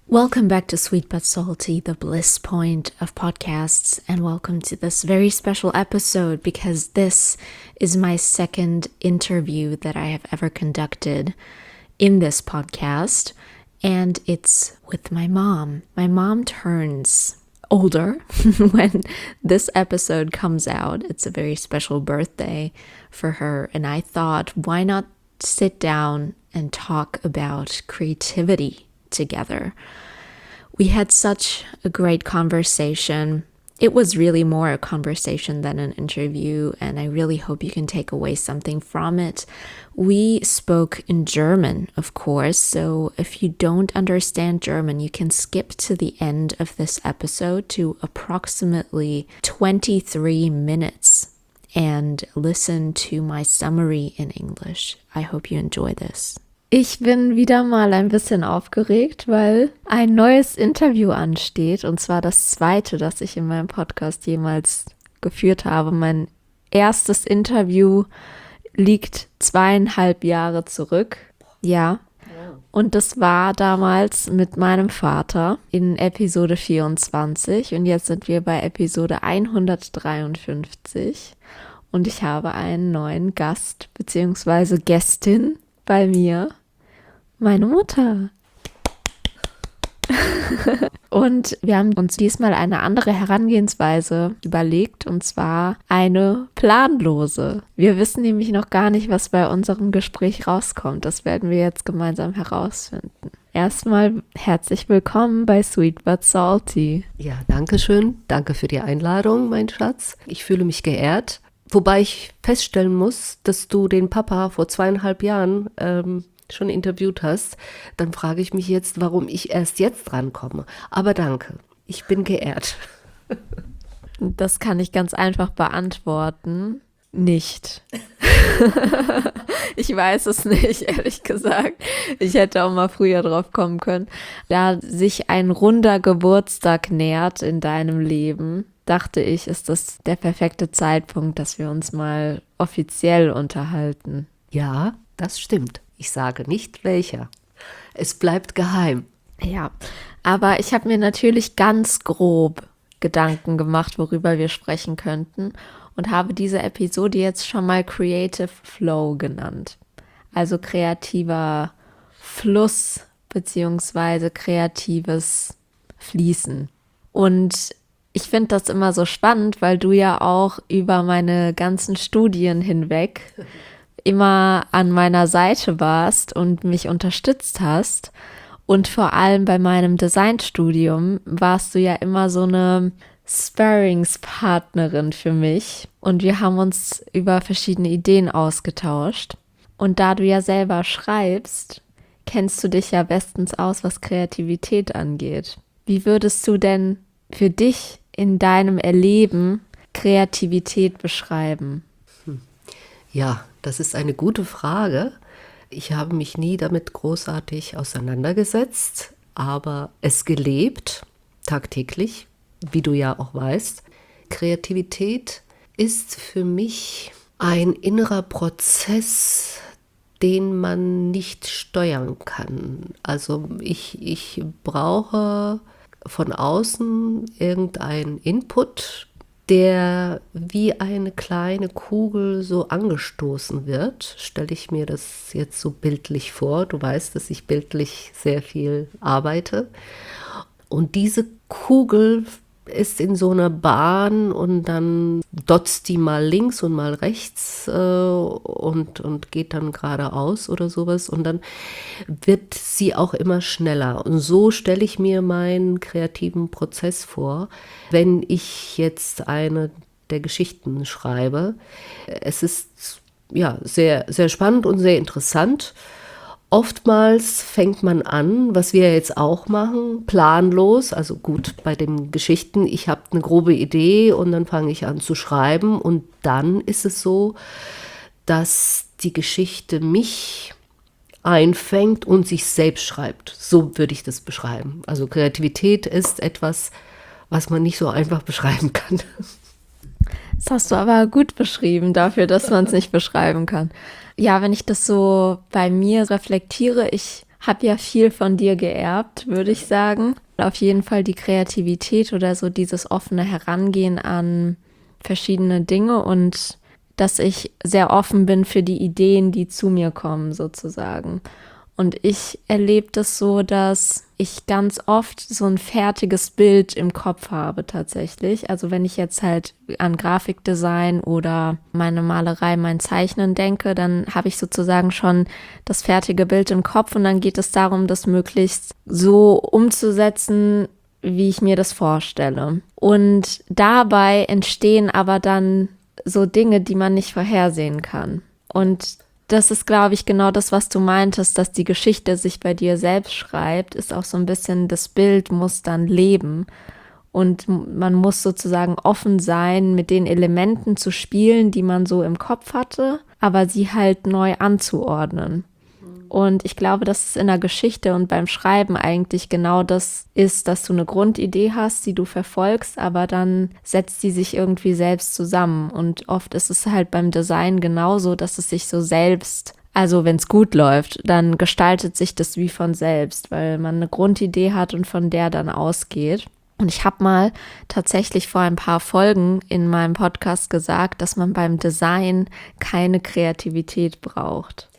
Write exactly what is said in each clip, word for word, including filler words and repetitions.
Welcome back to Sweet But Salty, the bliss point of podcasts, and welcome to this very special episode because this is my second interview that I have ever conducted in this podcast, and it's with my mom. My mom turns older when this episode comes out. It's a very special birthday for her, and I thought, why not sit down and talk about creativity together. We had such a great conversation. It was really more a conversation than an interview, and I really hope you can take away something from it. We spoke in German, of course, so if you don't understand German, you can skip to the end of this episode to approximately twenty-three minutes and listen to my summary in English. I hope you enjoy this. Ich bin wieder mal ein bisschen aufgeregt, weil ein neues Interview ansteht, und zwar das zweite, das ich in meinem Podcast jemals geführt habe. Mein erstes Interview liegt zweieinhalb Jahre zurück. Ja, und das war damals mit meinem Vater in Episode vierundzwanzig und jetzt sind wir bei Episode hundertdreiundfünfzig und ich habe einen neuen Gast bzw. Gästin bei mir. Meine Mutter. Und wir haben uns diesmal eine andere Herangehensweise überlegt, und zwar eine planlose. Wir wissen nämlich noch gar nicht, was bei unserem Gespräch rauskommt. Das werden wir jetzt gemeinsam herausfinden. Erstmal herzlich willkommen bei Sweet But Salty. Ja, danke schön. Danke für die Einladung, mein Schatz. Ich fühle mich geehrt. Wobei ich feststellen muss, dass du den Papa vor zweieinhalb Jahren ähm, schon interviewt hast. Dann frage ich mich jetzt, warum ich erst jetzt drankomme. Aber danke, ich bin geehrt. Das kann ich ganz einfach beantworten. Nicht. Ich weiß es nicht, ehrlich gesagt. Ich hätte auch mal früher drauf kommen können. Da sich ein runder Geburtstag nähert in deinem Leben, dachte ich, ist das der perfekte Zeitpunkt, dass wir uns mal offiziell unterhalten. Ja, das stimmt. Ich sage nicht welcher. Es bleibt geheim. Ja, aber ich habe mir natürlich ganz grob Gedanken gemacht, worüber wir sprechen könnten, und habe diese Episode jetzt schon mal Creative Flow genannt. Also kreativer Fluss beziehungsweise kreatives Fließen. Und ich finde das immer so spannend, weil du ja auch über meine ganzen Studien hinweg immer an meiner Seite warst und mich unterstützt hast. Und vor allem bei meinem Designstudium warst du ja immer so eine Sparringspartnerin für mich. Und wir haben uns über verschiedene Ideen ausgetauscht. Und da du ja selber schreibst, kennst du dich ja bestens aus, was Kreativität angeht. Wie würdest du denn für dich in deinem Erleben Kreativität beschreiben? Ja, das ist eine gute Frage. Ich habe mich nie damit großartig auseinandergesetzt, aber es gelebt, tagtäglich, wie du ja auch weißt. Kreativität ist für mich ein innerer Prozess, den man nicht steuern kann. Also ich, ich brauche von außen irgendeinen Input, der wie eine kleine Kugel so angestoßen wird. Stelle ich mir das jetzt so bildlich vor. Du weißt, dass ich bildlich sehr viel arbeite. Und diese Kugel ist in so einer Bahn und dann dotzt die mal links und mal rechts äh, und, und geht dann geradeaus oder sowas. Und dann wird sie auch immer schneller. Und so stelle ich mir meinen kreativen Prozess vor, wenn ich jetzt eine der Geschichten schreibe. Es ist ja sehr, sehr spannend und sehr interessant. Oftmals fängt man an, was wir jetzt auch machen, planlos, also gut, bei den Geschichten, ich habe eine grobe Idee und dann fange ich an zu schreiben und dann ist es so, dass die Geschichte mich einfängt und sich selbst schreibt. So würde ich das beschreiben. Also Kreativität ist etwas, was man nicht so einfach beschreiben kann. Das hast du aber gut beschrieben dafür, dass man es nicht beschreiben kann. Ja, wenn ich das so bei mir reflektiere, ich habe ja viel von dir geerbt, würde ich sagen. Auf jeden Fall die Kreativität oder so dieses offene Herangehen an verschiedene Dinge und dass ich sehr offen bin für die Ideen, die zu mir kommen, sozusagen. Und ich erlebe das so, dass ich ganz oft so ein fertiges Bild im Kopf habe tatsächlich. Also wenn ich jetzt halt an Grafikdesign oder meine Malerei, mein Zeichnen denke, dann habe ich sozusagen schon das fertige Bild im Kopf und dann geht es darum, das möglichst so umzusetzen, wie ich mir das vorstelle. Und dabei entstehen aber dann so Dinge, die man nicht vorhersehen kann. Und das ist, glaube ich, genau das, was du meintest, dass die Geschichte sich bei dir selbst schreibt, ist auch so ein bisschen, das Bild muss dann leben. Und man muss sozusagen offen sein, mit den Elementen zu spielen, die man so im Kopf hatte, aber sie halt neu anzuordnen. Und ich glaube, dass es in der Geschichte und beim Schreiben eigentlich genau das ist, dass du eine Grundidee hast, die du verfolgst, aber dann setzt sie sich irgendwie selbst zusammen. Und oft ist es halt beim Design genauso, dass es sich so selbst, also wenn es gut läuft, dann gestaltet sich das wie von selbst, weil man eine Grundidee hat und von der dann ausgeht. Und ich habe mal tatsächlich vor ein paar Folgen in meinem Podcast gesagt, dass man beim Design keine Kreativität braucht.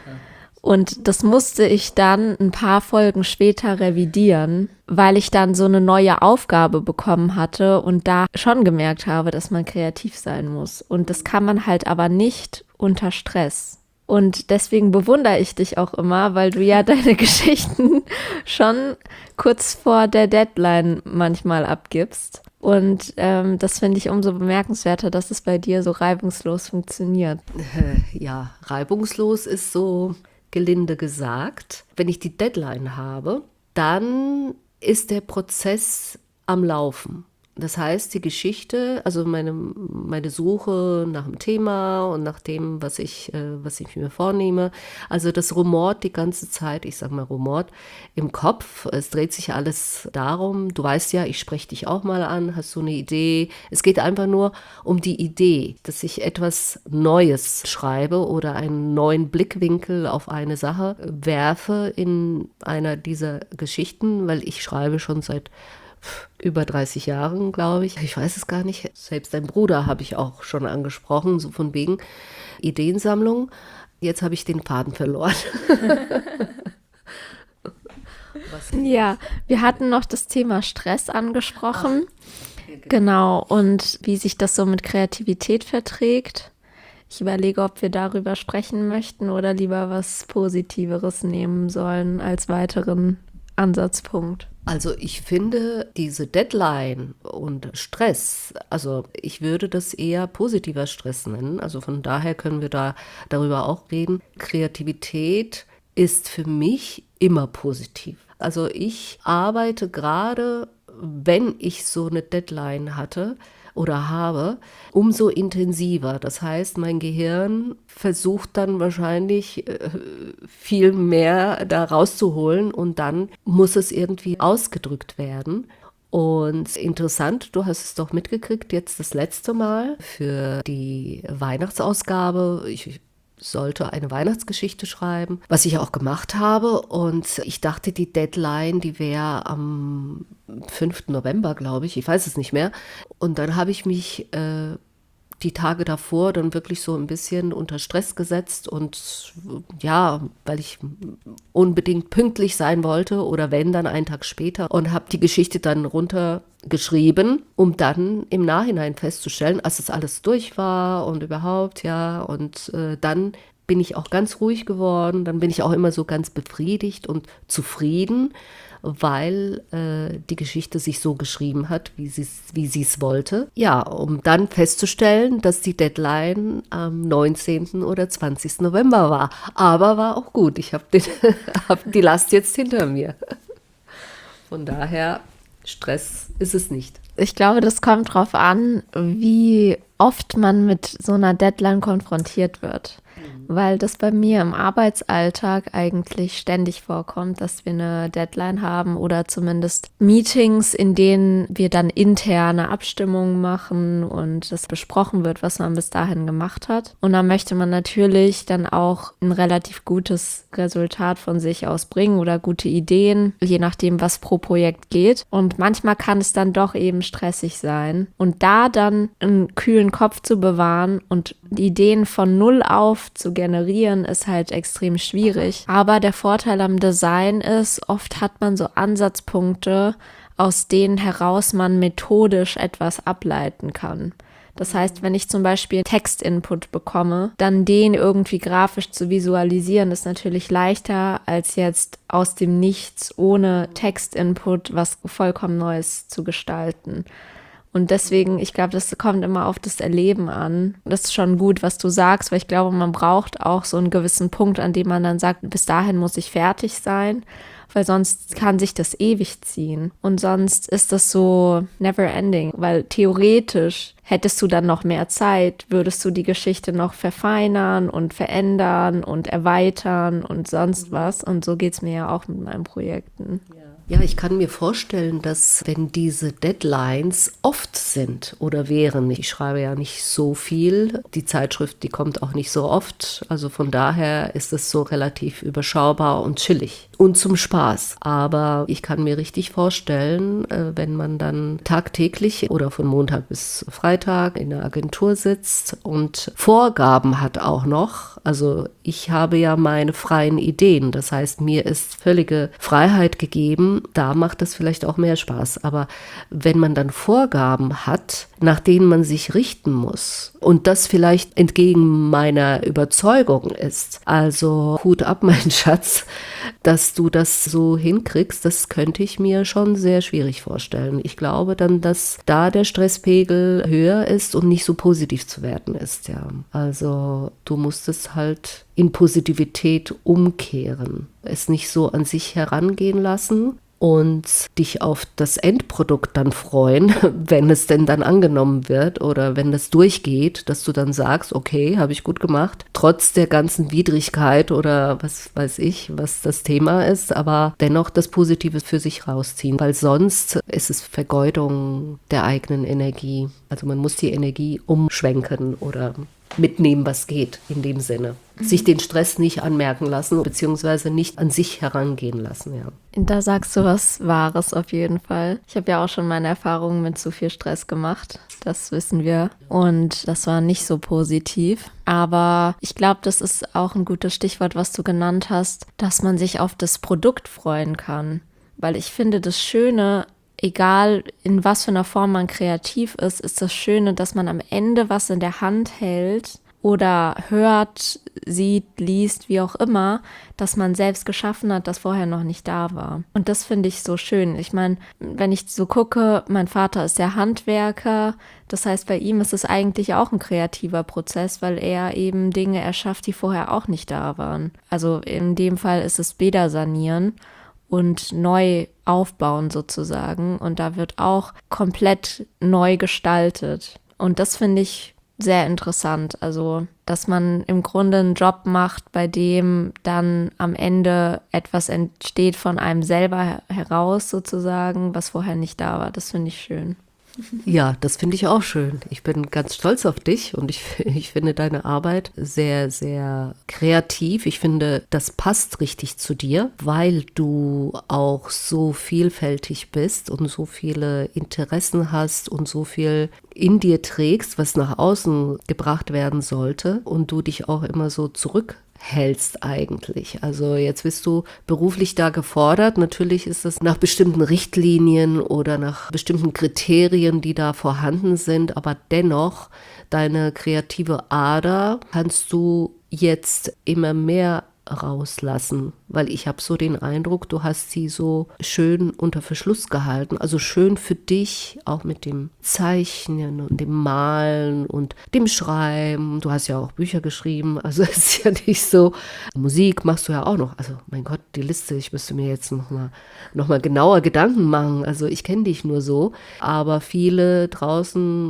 Und das musste ich dann ein paar Folgen später revidieren, weil ich dann so eine neue Aufgabe bekommen hatte und da schon gemerkt habe, dass man kreativ sein muss. Und das kann man halt aber nicht unter Stress. Und deswegen bewundere ich dich auch immer, weil du ja deine Geschichten schon kurz vor der Deadline manchmal abgibst. Und ähm, das finde ich umso bemerkenswerter, dass es bei dir so reibungslos funktioniert. Ja, reibungslos ist so gelinde gesagt. Wenn ich die Deadline habe, dann ist der Prozess am Laufen. Das heißt, die Geschichte, also meine, meine Suche nach dem Thema und nach dem, was ich, äh, was ich mir vornehme, also das rumort die ganze Zeit, ich sag mal rumort, im Kopf. Es dreht sich alles darum, du weißt ja, ich spreche dich auch mal an, hast du eine Idee? Es geht einfach nur um die Idee, dass ich etwas Neues schreibe oder einen neuen Blickwinkel auf eine Sache werfe in einer dieser Geschichten, weil ich schreibe schon seit über dreißig Jahren, glaube ich. Ich weiß es gar nicht. Selbst dein Bruder habe ich auch schon angesprochen, so von wegen Ideensammlung. Jetzt habe ich den Faden verloren. Was? Ja, wir hatten noch das Thema Stress angesprochen. Ach, ja, genau. genau, und wie sich das so mit Kreativität verträgt. Ich überlege, ob wir darüber sprechen möchten oder lieber was Positiveres nehmen sollen als weiteren Ansatzpunkt. Also ich finde diese Deadline und Stress, also ich würde das eher positiver Stress nennen. Also von daher können wir da darüber auch reden. Kreativität ist für mich immer positiv. Also ich arbeite gerade, wenn ich so eine Deadline hatte oder habe, umso intensiver. Das heißt, mein Gehirn versucht dann wahrscheinlich äh, viel mehr da rauszuholen und dann muss es irgendwie ausgedrückt werden. Und interessant, du hast es doch mitgekriegt, jetzt das letzte Mal für die Weihnachtsausgabe. Ich sollte eine Weihnachtsgeschichte schreiben, was ich auch gemacht habe. Und ich dachte, die Deadline, die wäre am fünften November, glaube ich. Ich weiß es nicht mehr. Und dann habe ich mich äh, die Tage davor dann wirklich so ein bisschen unter Stress gesetzt und ja, weil ich unbedingt pünktlich sein wollte oder wenn, dann einen Tag später und habe die Geschichte dann runtergeschrieben, um dann im Nachhinein festzustellen, als das alles durch war und überhaupt, ja, und äh, dann bin ich auch ganz ruhig geworden, dann bin ich auch immer so ganz befriedigt und zufrieden, weil äh, die Geschichte sich so geschrieben hat, wie sie wie sie es wollte. Ja, um dann festzustellen, dass die Deadline am neunzehnten oder zwanzigsten November war. Aber war auch gut. Ich habe hab die Last jetzt hinter mir. Von daher, Stress ist es nicht. Ich glaube, das kommt drauf an, wie oft man mit so einer Deadline konfrontiert wird. weil das bei mir im Arbeitsalltag eigentlich ständig vorkommt, dass wir eine Deadline haben oder zumindest Meetings, in denen wir dann interne Abstimmungen machen und das besprochen wird, was man bis dahin gemacht hat. Und dann möchte man natürlich dann auch ein relativ gutes Resultat von sich aus bringen oder gute Ideen, je nachdem, was pro Projekt geht. Und manchmal kann es dann doch eben stressig sein. Und da dann einen kühlen Kopf zu bewahren und Ideen von null auf zu generieren, ist halt extrem schwierig. Aber der Vorteil am Design ist, oft hat man so Ansatzpunkte, aus denen heraus man methodisch etwas ableiten kann. Das heißt, wenn ich zum Beispiel Textinput bekomme, dann den irgendwie grafisch zu visualisieren, ist natürlich leichter, als jetzt aus dem Nichts ohne Textinput was vollkommen Neues zu gestalten. Und deswegen, ich glaube, das kommt immer auf das Erleben an. Das ist schon gut, was du sagst, weil ich glaube, man braucht auch so einen gewissen Punkt, an dem man dann sagt, bis dahin muss ich fertig sein, weil sonst kann sich das ewig ziehen. Und sonst ist das so never ending, weil theoretisch hättest du dann noch mehr Zeit, würdest du die Geschichte noch verfeinern und verändern und erweitern und sonst was. Und so geht es mir ja auch mit meinen Projekten. Ja. Ja, ich kann mir vorstellen, dass wenn diese Deadlines oft sind oder wären, ich schreibe ja nicht so viel, die Zeitschrift, die kommt auch nicht so oft, also von daher ist es so relativ überschaubar und chillig und zum Spaß. Aber ich kann mir richtig vorstellen, wenn man dann tagtäglich oder von Montag bis Freitag in der Agentur sitzt und Vorgaben hat auch noch, also ich habe ja meine freien Ideen, das heißt, mir ist völlige Freiheit gegeben. Da macht es vielleicht auch mehr Spaß. Aber wenn man dann Vorgaben hat, nach denen man sich richten muss und das vielleicht entgegen meiner Überzeugung ist, also Hut ab, mein Schatz, dass du das so hinkriegst, das könnte ich mir schon sehr schwierig vorstellen. Ich glaube dann, dass da der Stresspegel höher ist und nicht so positiv zu werten ist. Ja. Also du musst es halt in Positivität umkehren, es nicht so an sich herangehen lassen und dich auf das Endprodukt dann freuen, wenn es denn dann angenommen wird oder wenn das durchgeht, dass du dann sagst, okay, habe ich gut gemacht, trotz der ganzen Widrigkeit oder was weiß ich, was das Thema ist, aber dennoch das Positive für sich rausziehen, weil sonst ist es Vergeudung der eigenen Energie. Also man muss die Energie umschwenken oder mitnehmen, was geht, in dem Sinne. Mhm. Sich den Stress nicht anmerken lassen, beziehungsweise nicht an sich herangehen lassen, ja. Da sagst du was Wahres auf jeden Fall. Ich habe ja auch schon meine Erfahrungen mit zu viel Stress gemacht, das wissen wir. Und das war nicht so positiv. Aber ich glaube, das ist auch ein gutes Stichwort, was du genannt hast, dass man sich auf das Produkt freuen kann. Weil ich finde, das Schöne, egal in was für einer Form man kreativ ist, ist das Schöne, dass man am Ende was in der Hand hält oder hört, sieht, liest, wie auch immer, dass man selbst geschaffen hat, das vorher noch nicht da war. Und das finde ich so schön. Ich meine, wenn ich so gucke, mein Vater ist der Handwerker, das heißt, bei ihm ist es eigentlich auch ein kreativer Prozess, weil er eben Dinge erschafft, die vorher auch nicht da waren. Also in dem Fall ist es Bäder sanieren und neu aufbauen sozusagen. Und da wird auch komplett neu gestaltet. Und das finde ich sehr interessant. Also, dass man im Grunde einen Job macht, bei dem dann am Ende etwas entsteht von einem selber heraus sozusagen, was vorher nicht da war. Das finde ich schön. Ja, das finde ich auch schön. Ich bin ganz stolz auf dich und ich, ich finde deine Arbeit sehr, sehr kreativ. Ich finde, das passt richtig zu dir, weil du auch so vielfältig bist und so viele Interessen hast und so viel in dir trägst, was nach außen gebracht werden sollte und du dich auch immer so zurück hältst eigentlich. Also jetzt bist du beruflich da gefordert. Natürlich ist es nach bestimmten Richtlinien oder nach bestimmten Kriterien, die da vorhanden sind, aber dennoch deine kreative Ader kannst du jetzt immer mehr rauslassen, weil ich habe so den Eindruck, du hast sie so schön unter Verschluss gehalten, also schön für dich, auch mit dem Zeichnen und dem Malen und dem Schreiben. Du hast ja auch Bücher geschrieben, also es ist ja nicht so. Musik machst du ja auch noch, also mein Gott, die Liste, ich müsste mir jetzt nochmal noch mal genauer Gedanken machen, also ich kenne dich nur so, aber viele draußen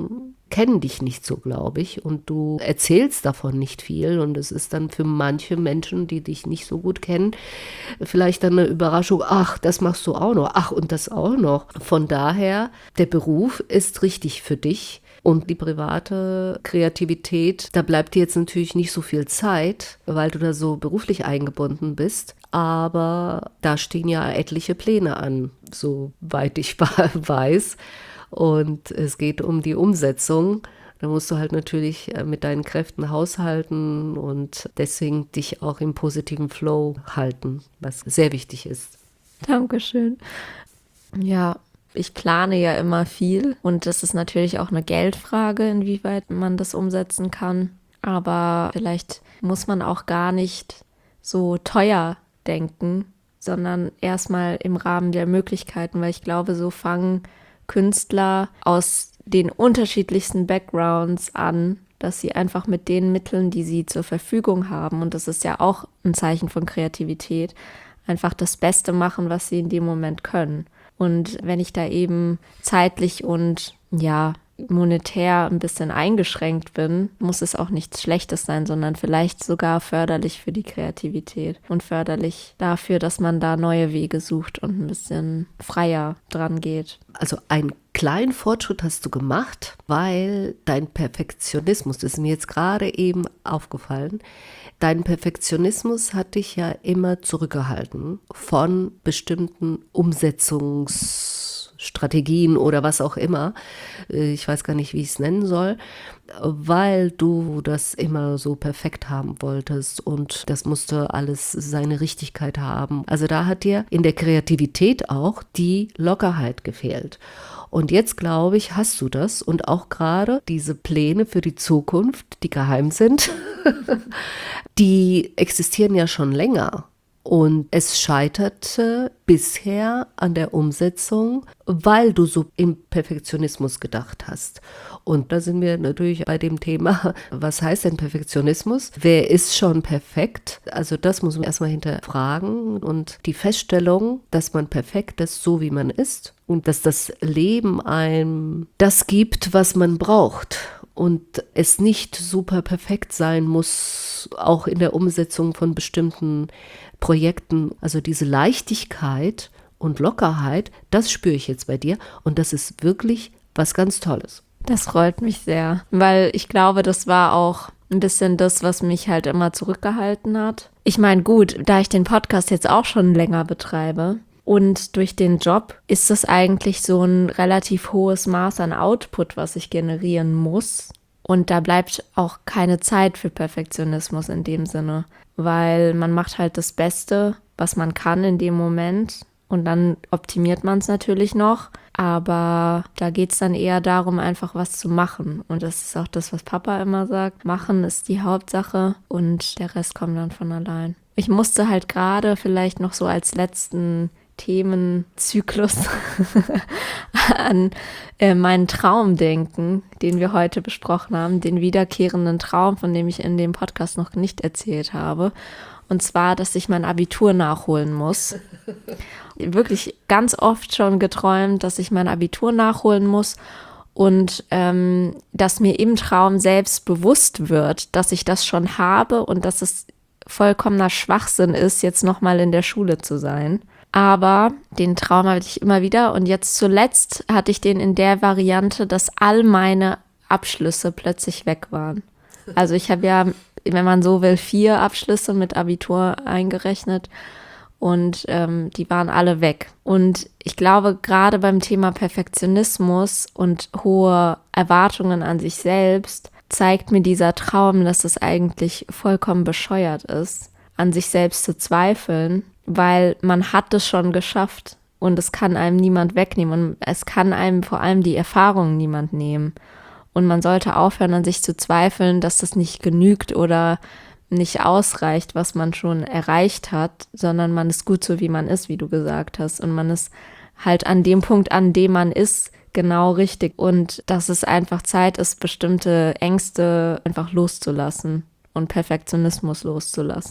kennen dich nicht so, glaube ich, und du erzählst davon nicht viel und es ist dann für manche Menschen, die dich nicht so gut kennen, vielleicht dann eine Überraschung, ach, das machst du auch noch, ach, und das auch noch. Von daher, der Beruf ist richtig für dich und die private Kreativität, da bleibt dir jetzt natürlich nicht so viel Zeit, weil du da so beruflich eingebunden bist, aber da stehen ja etliche Pläne an, soweit ich weiß. Und es geht um die Umsetzung. Da musst du halt natürlich mit deinen Kräften haushalten und deswegen dich auch im positiven Flow halten, was sehr wichtig ist. Dankeschön. Ja, ich plane ja immer viel und das ist natürlich auch eine Geldfrage, inwieweit man das umsetzen kann. Aber vielleicht muss man auch gar nicht so teuer denken, sondern erstmal im Rahmen der Möglichkeiten, weil ich glaube, so fangen Künstler aus den unterschiedlichsten Backgrounds an, dass sie einfach mit den Mitteln, die sie zur Verfügung haben, und das ist ja auch ein Zeichen von Kreativität, einfach das Beste machen, was sie in dem Moment können. Und wenn ich da eben zeitlich und ja, monetär ein bisschen eingeschränkt bin, muss es auch nichts Schlechtes sein, sondern vielleicht sogar förderlich für die Kreativität und förderlich dafür, dass man da neue Wege sucht und ein bisschen freier dran geht. Also einen kleinen Fortschritt hast du gemacht, weil dein Perfektionismus, das ist mir jetzt gerade eben aufgefallen, dein Perfektionismus hat dich ja immer zurückgehalten von bestimmten Umsetzungsstrategien oder was auch immer. Ich weiß gar nicht, wie ich es nennen soll, weil du das immer so perfekt haben wolltest und das musste alles seine Richtigkeit haben. Also da hat dir in der Kreativität auch die Lockerheit gefehlt. Und jetzt, glaube ich, hast du das und auch gerade diese Pläne für die Zukunft, die geheim sind, die existieren ja schon länger. Und es scheiterte bisher an der Umsetzung, weil du so im Perfektionismus gedacht hast. Und da sind wir natürlich bei dem Thema, was heißt denn Perfektionismus? Wer ist schon perfekt? Also das muss man erstmal hinterfragen. Und die Feststellung, dass man perfekt ist, so wie man ist, und dass das Leben einem das gibt, was man braucht. Und es nicht super perfekt sein muss, auch in der Umsetzung von bestimmten Projekten. Also diese Leichtigkeit und Lockerheit, das spüre ich jetzt bei dir. Und das ist wirklich was ganz Tolles. Das freut mich sehr, weil ich glaube, das war auch ein bisschen das, was mich halt immer zurückgehalten hat. Ich meine, gut, da ich den Podcast jetzt auch schon länger betreibe und durch den Job ist das eigentlich so ein relativ hohes Maß an Output, was ich generieren muss. Und da bleibt auch keine Zeit für Perfektionismus in dem Sinne, weil man macht halt das Beste, was man kann in dem Moment. Und dann optimiert man es natürlich noch, aber da geht es dann eher darum, einfach was zu machen. Und das ist auch das, was Papa immer sagt. Machen ist die Hauptsache und der Rest kommt dann von allein. Ich musste halt gerade vielleicht noch so als letzten Themenzyklus an äh, meinen Traum denken, den wir heute besprochen haben, den wiederkehrenden Traum, von dem ich in dem Podcast noch nicht erzählt habe. Und zwar, dass ich mein Abitur nachholen muss. Wirklich ganz oft schon geträumt, dass ich mein Abitur nachholen muss und ähm, dass mir im Traum selbst bewusst wird, dass ich das schon habe und dass es vollkommener Schwachsinn ist, jetzt nochmal in der Schule zu sein. Aber den Traum hatte ich immer wieder und jetzt zuletzt hatte ich den in der Variante, dass all meine Abschlüsse plötzlich weg waren. Also ich habe ja, wenn man so will, vier Abschlüsse mit Abitur eingerechnet und ähm, die waren alle weg. Und ich glaube, gerade beim Thema Perfektionismus und hohe Erwartungen an sich selbst zeigt mir dieser Traum, dass es eigentlich vollkommen bescheuert ist, an sich selbst zu zweifeln, weil man hat es schon geschafft und es kann einem niemand wegnehmen und es kann einem vor allem die Erfahrung niemand nehmen. Und man sollte aufhören, an sich zu zweifeln, dass das nicht genügt oder nicht ausreicht, was man schon erreicht hat, sondern man ist gut so, wie man ist, wie du gesagt hast. Und man ist halt an dem Punkt, an dem man ist, genau richtig. Und dass es einfach Zeit ist, bestimmte Ängste einfach loszulassen und Perfektionismus loszulassen.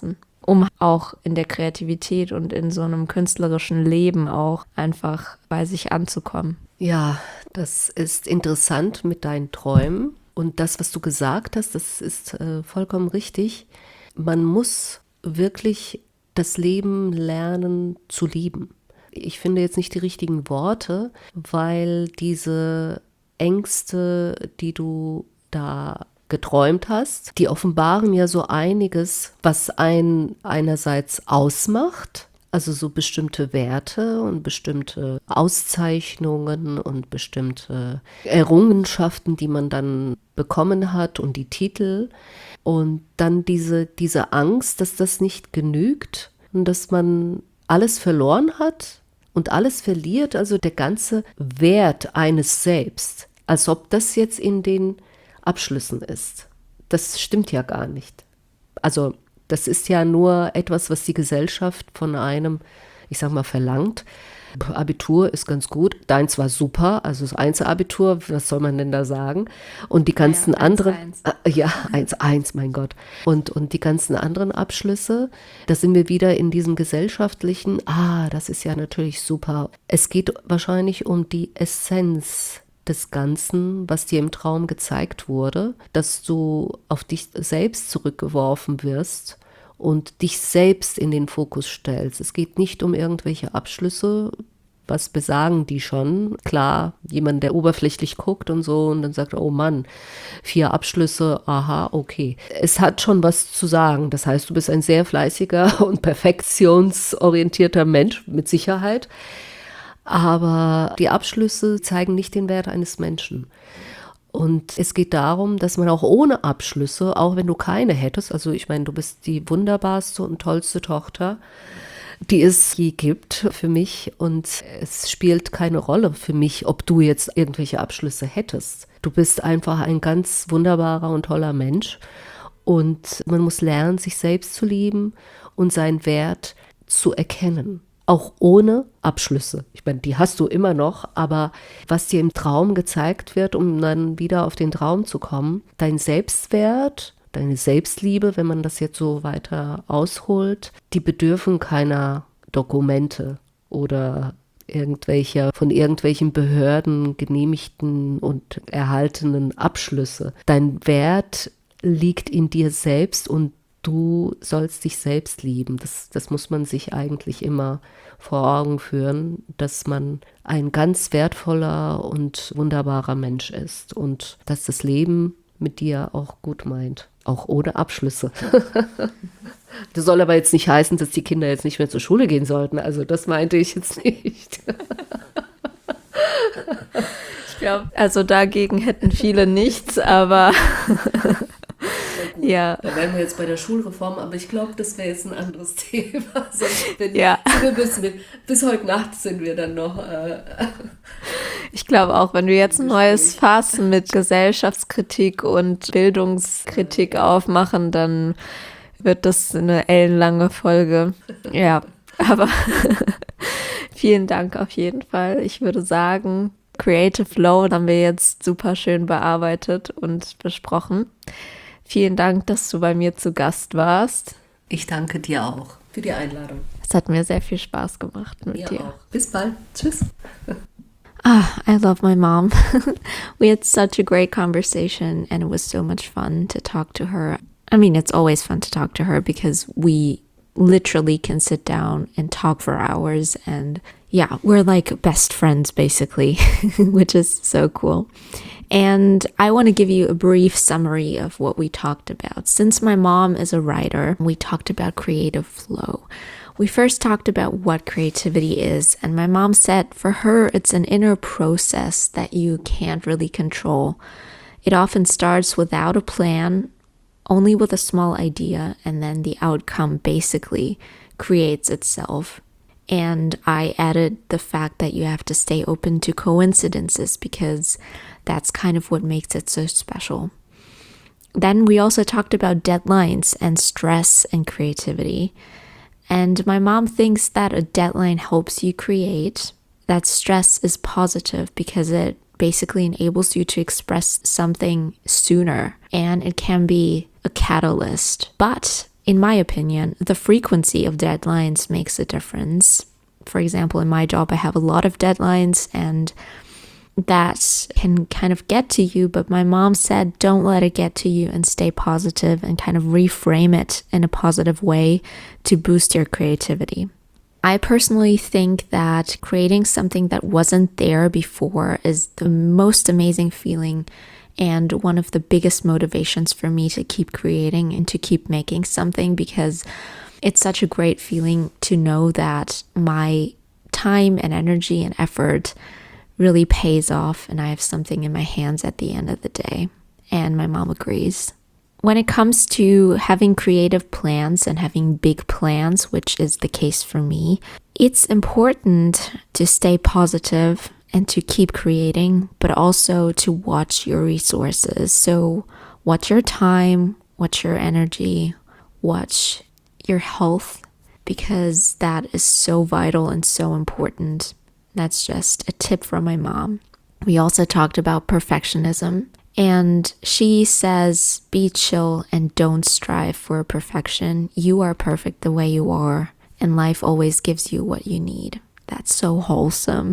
um auch in der Kreativität und in so einem künstlerischen Leben auch einfach bei sich anzukommen. Ja, das ist interessant mit deinen Träumen. Und das, was du gesagt hast, das ist äh, vollkommen richtig. Man muss wirklich das Leben lernen zu lieben. Ich finde jetzt nicht die richtigen Worte, weil diese Ängste, die du da geträumt hast, die offenbaren ja so einiges, was einen einerseits ausmacht, also so bestimmte Werte und bestimmte Auszeichnungen und bestimmte Errungenschaften, die man dann bekommen hat und die Titel. Und dann diese, diese Angst, dass das nicht genügt und dass man alles verloren hat und alles verliert, also der ganze Wert eines Selbst, als ob das jetzt in den Abschlüssen ist. Das stimmt ja gar nicht. Also das ist ja nur etwas, was die Gesellschaft von einem, ich sag mal, verlangt. Abitur ist ganz gut. Deins war super, also das Einzelabitur, was soll man denn da sagen? Und die ganzen ja, anderen, eins, eins. Äh, ja, eins eins, mein Gott. Und, und die ganzen anderen Abschlüsse, da sind wir wieder in diesem gesellschaftlichen, ah, das ist ja natürlich super. Es geht wahrscheinlich um die Essenz des Ganzen, was dir im Traum gezeigt wurde, dass du auf dich selbst zurückgeworfen wirst und dich selbst in den Fokus stellst. Es geht nicht um irgendwelche Abschlüsse, was besagen die schon? Klar, jemand, der oberflächlich guckt und so und dann sagt, oh Mann, vier Abschlüsse, aha, okay. Es hat schon was zu sagen. Das heißt, du bist ein sehr fleißiger und perfektionsorientierter Mensch, mit Sicherheit. Aber die Abschlüsse zeigen nicht den Wert eines Menschen. Und es geht darum, dass man auch ohne Abschlüsse, auch wenn du keine hättest, also ich meine, du bist die wunderbarste und tollste Tochter, die es je gibt für mich. Und es spielt keine Rolle für mich, ob du jetzt irgendwelche Abschlüsse hättest. Du bist einfach ein ganz wunderbarer und toller Mensch. Und man muss lernen, sich selbst zu lieben und seinen Wert zu erkennen. Auch ohne Abschlüsse. Ich meine, die hast du immer noch, aber was dir im Traum gezeigt wird, um dann wieder auf den Traum zu kommen, dein Selbstwert, deine Selbstliebe, wenn man das jetzt so weiter ausholt, die bedürfen keiner Dokumente oder irgendwelcher, von irgendwelchen Behörden genehmigten und erhaltenen Abschlüsse. Dein Wert liegt in dir selbst und du sollst dich selbst lieben. Das, das muss man sich eigentlich immer vor Augen führen, dass man ein ganz wertvoller und wunderbarer Mensch ist und dass das Leben mit dir auch gut meint, auch ohne Abschlüsse. Das soll aber jetzt nicht heißen, dass die Kinder jetzt nicht mehr zur Schule gehen sollten. Also das meinte ich jetzt nicht. Ich glaube, also dagegen hätten viele nichts, aber ja. Da wären wir jetzt bei der Schulreform, aber ich glaube, das wäre jetzt ein anderes Thema. Sonst bin, ja. bis, bis heute Nacht sind wir dann noch. Äh, ich glaube auch, wenn wir jetzt ein neues Fass mit Gesellschaftskritik und Bildungskritik aufmachen, dann wird das eine ellenlange Folge. Ja, aber vielen Dank auf jeden Fall. Ich würde sagen, Creative Flow haben wir jetzt super schön bearbeitet und besprochen. Vielen Dank, dass du bei mir zu Gast warst. Ich danke dir auch für die Einladung. Es hat mir sehr viel Spaß gemacht mit mir dir. Auch. Bis bald. Tschüss. Ah, I love my mom. We had such a great conversation and it was so much fun to talk to her. I mean, it's always fun to talk to her because we literally can sit down and talk for hours and yeah, we're like best friends basically, which is so cool. And I want to give you a brief summary of what we talked about. Since my mom is a writer, we talked about creative flow. We first talked about what creativity is, and my mom said for her, it's an inner process that you can't really control. It often starts without a plan, only with a small idea, and then the outcome basically creates itself. And I added the fact that you have to stay open to coincidences because that's kind of what makes it so special. Then we also talked about deadlines and stress and creativity. And my mom thinks that a deadline helps you create, that stress is positive because it basically enables you to express something sooner and it can be a catalyst. But in my opinion, the frequency of deadlines makes a difference. For example, in my job, I have a lot of deadlines and that can kind of get to you, but my mom said, don't let it get to you and stay positive and kind of reframe it in a positive way to boost your creativity. I personally think that creating something that wasn't there before is the most amazing feeling and one of the biggest motivations for me to keep creating and to keep making something, because it's such a great feeling to know that my time and energy and effort really pays off and I have something in my hands at the end of the day. And my mom agrees. When it comes to having creative plans and having big plans, which is the case for me, it's important to stay positive and to keep creating, but also to watch your resources. So watch your time, watch your energy, watch your health, because that is so vital and so important. That's just a tip from my mom. We also talked about perfectionism, and she says, be chill and don't strive for perfection. You are perfect the way you are, and life always gives you what you need. That's so wholesome,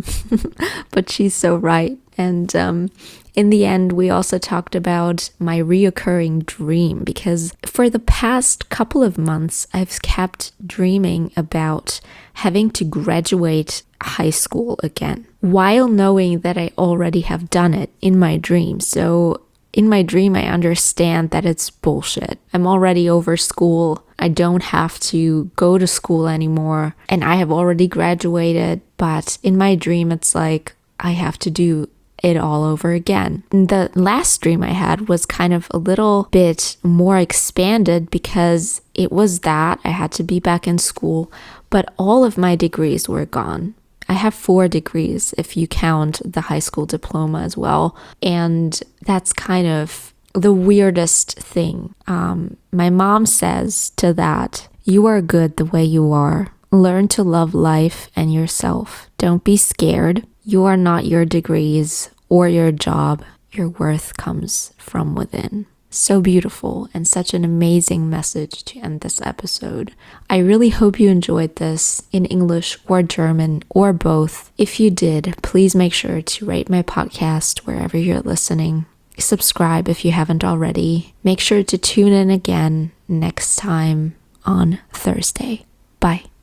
but she's so right. And um, in the end, we also talked about my reoccurring dream, because for the past couple of months, I've kept dreaming about having to graduate high school again, while knowing that I already have done it in my dream. So in my dream, I understand that it's bullshit. I'm already over school. I don't have to go to school anymore. And I have already graduated. But in my dream, it's like I have to do it all over again. And the last dream I had was kind of a little bit more expanded, because it was that I had to be back in school, but all of my degrees were gone. I have four degrees if you count the high school diploma as well. And that's kind of the weirdest thing. Um, my mom says to that, you are good the way you are. Learn to love life and yourself. Don't be scared. You are not your degrees or your job. Your worth comes from within. So beautiful and such an amazing message to end this episode. I really hope you enjoyed this in English or German or both. If you did, please make sure to rate my podcast wherever you're listening. Subscribe if you haven't already. Make sure to tune in again next time on Thursday. Bye.